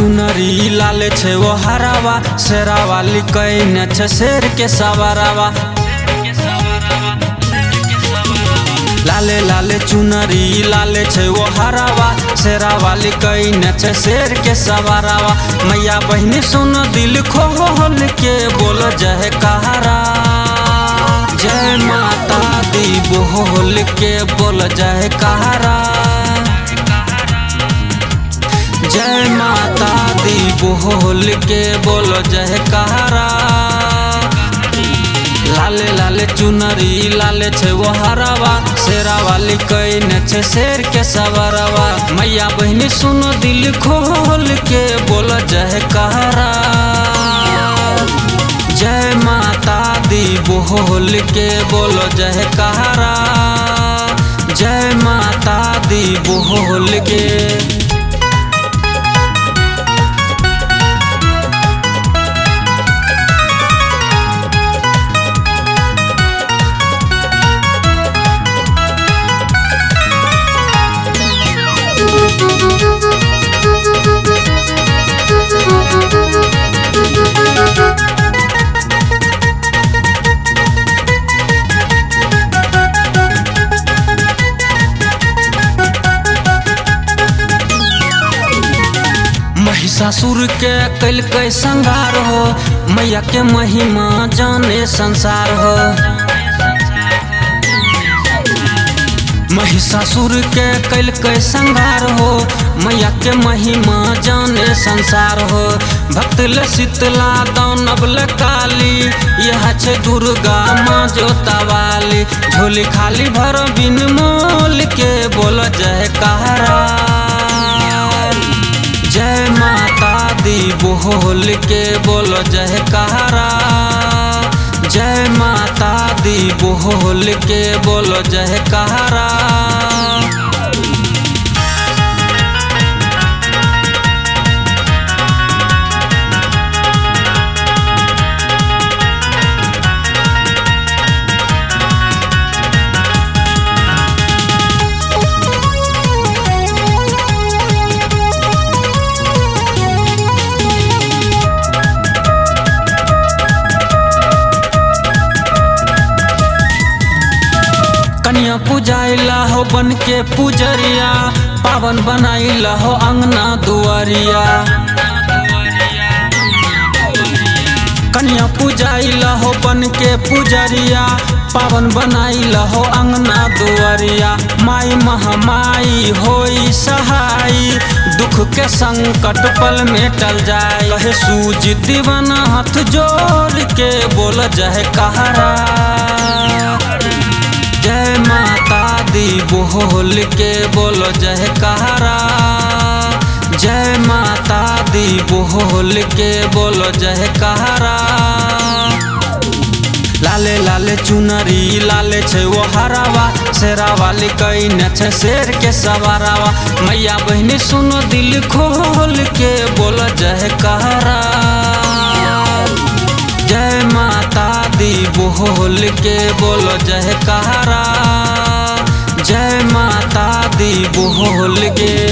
चुनरी लाले छे वो हरावा, शेरा वाली कईने छे शेर के सवारावा। लाले लाले चुनरी लाले छे वो हरावा, शेरा वाली कईने छे शेर के सवारावा। मैया बहनी सुन दिल खोल के बोल जय कहारा, जय माता दी बोल के बोल जय कहारा, जय माता दी बोल के बोलो जय कहारा। लाले लाले चुनरी लाले छे वो हरावा, शेरा वाली कईने छे शेर के सवारावा। मैया बहनी सुनो दिल खोल के बोलो जय कहारा, जय माता दी बोल के बोलो जय कहारा, जय माता दी बोल के। महिषासुर के कैल कै संगार हो, मैया के महिमा जाने संसार हो। महिषासुर के कैल कै संगार हो, मैया के महिमा जाने संसार हो। भक्त ले शीतला दानव ले काली, यह छे दुर्गा माँ जोतावाली। झोली खाली भर बिन मोल के बोल जय कहारा, जय माता दी बोल के बोलो जय कहारा, जय माता दी बोल के बोलो जय कहारा। कन्या पूजाइला हो बन के पुजरिया, पावन बनाइला हो अंगना दुआरिया। कन्या पूजाइला हो बन के पुजरिया, पावन बनाइला हो अंगना दुआरिया। माई महामाई होई सहाई, दुख के संकट पल में टल जाए। कहे सूझ दीवाना हाथ जोड़ के बोल जय कहारा, जय माता दी बोल के बोलो जय कहारा, जय माता दी बोल के बोलो जय कहारा। लाले लाले चुनरी लाले छे वो हरावा, शेरा वाली कईने छे शेर के सवारावा। मैया बहनी सुनो दिल खोल के बोलो जय कहारा, जय माता दी बोल के बोलो जय कहारा, जय माता दी बोल के।